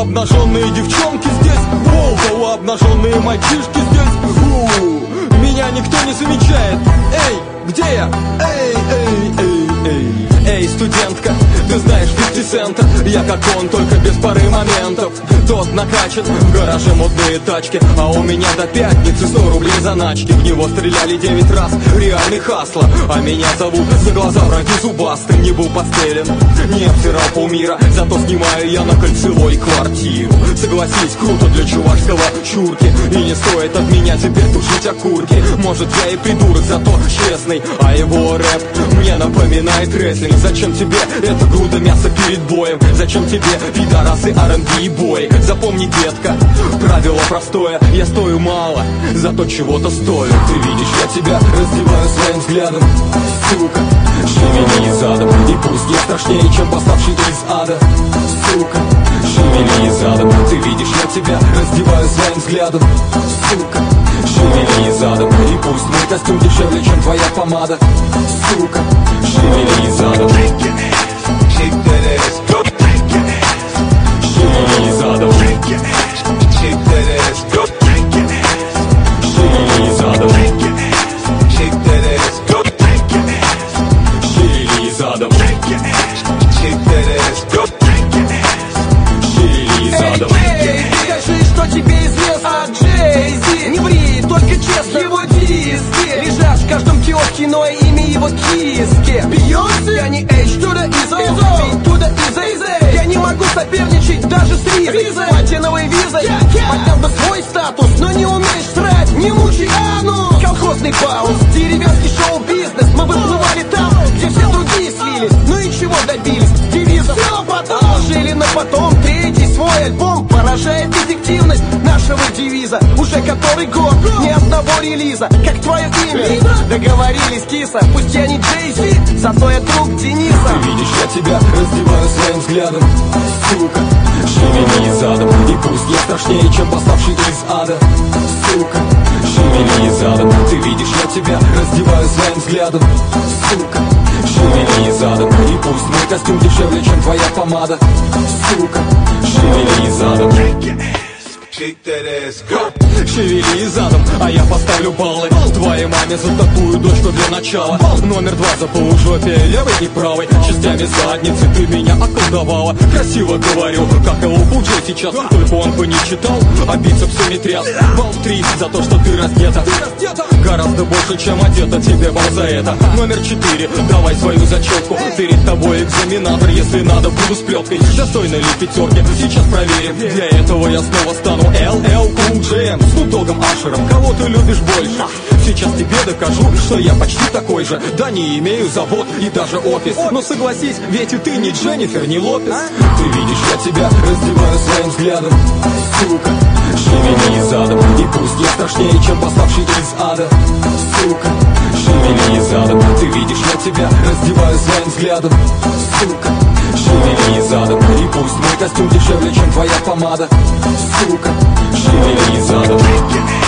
Полуобнаженные девчонки здесь, полуобнаженные мальчишки здесь. Меня никто не замечает. Эй, где я? Эй, студентка, ты знаешь 50 центов. Я как он, только без пары моментов. Тот накачан, в гараже модные тачки, а у меня до пятницы 100 рублей заначки. В него стреляли 9 раз, реальный хасло. А меня зовут за глаза враги зубастым. Не был подстрелен, не обсирал полмира, зато снимаю я на Кольцевой квартиру. Согласись, круто для чувашского чурки. И не стоит от меня теперь тушить окурки. Может, я и придурок, зато честный, а его рэп мне напоминает рестлинг. Зачем тебе эта груда мяса перед боем? Зачем тебе пидорасы, R&B и бои? Запомни, детка, правило простое: я стою мало, зато чего-то стою. Ты видишь, я тебя раздеваю своим взглядом. Сука, шевели задом, и пусть я страшнее, чем восставший из ада. Сука, шевели задом. Ты видишь, я тебя раздеваю своим взглядом. Сука, шевели задом, и пусть мой костюм дешевле, чем твоя помада. Сука, шевели задом. Шевели задом. Шевели задом. Шевели задом. Шевели задом. Эй, скажи, что тебе известно о Джей-Зи. Не ври, только честно. Его диски лежат в каждом киоске, но имя его киски. Бейонсе, я не H to the Izzo, B to the Izzy. Я не могу соперничать даже с Ризой. Платиновой визой поднял бы свой статус, но не умеешь трать, не мучай анус. Колхозный баунс, деревенский шоу-бизнес. Мы выплывали там, где все другие слились. Ну и чего добились? Девизом все отложили на потом. Третий свой альбом поражает эффективность нашего девиза. Уже который год, ни одного релиза. Как твое имя? Договорились, киса. Пусть я не Джей-Зи, зато я друг Дениса. Ты видишь, я тебя раздеваю своим взглядом. Сука, шевели задом, и пусть я страшнее, чем восставший из ада. Сука, шевели задом. Ты видишь, я тебя раздеваю своим взглядом. Сука, шевели задом, и пусть мой костюм дешевле, чем твоя помада. Сука, шевели задом. Шевели задом, а я поставлю баллы твоей маме за такую дочку для начала. Номер 2 за полужопие, левой и правой частями задницы ты меня околдовала. Красиво говорю, как LL Джей сейчас, только он бы не читал, а бицепсами тряс. Балл 3 за то, что ты раздета, гораздо больше, чем одета, тебе бал за это. Номер 4, давай свою зачетку, перед тобой экзаменатор, если надо, буду с плеткой. Достойны ли пятерки, сейчас проверим. Для этого я снова стану LL Cool J, Snoop Dogg'ом, Ашером. Кого ты любишь больше? Сейчас тебе докажу, что я почти такой же. Да, не имею забот и даже офис, но согласись, ведь и ты не Дженнифер, не Лопес. Ты видишь, я тебя раздеваю своим взглядом. Сука, шевели задом, и пусть я страшнее, чем восставший из ада. Сука, шевели задом. Ты видишь, я тебя раздеваю своим взглядом. Сука, шевели задом, и пусть мой костюм дешевле, чем твоя помада. Сука, шевели задом.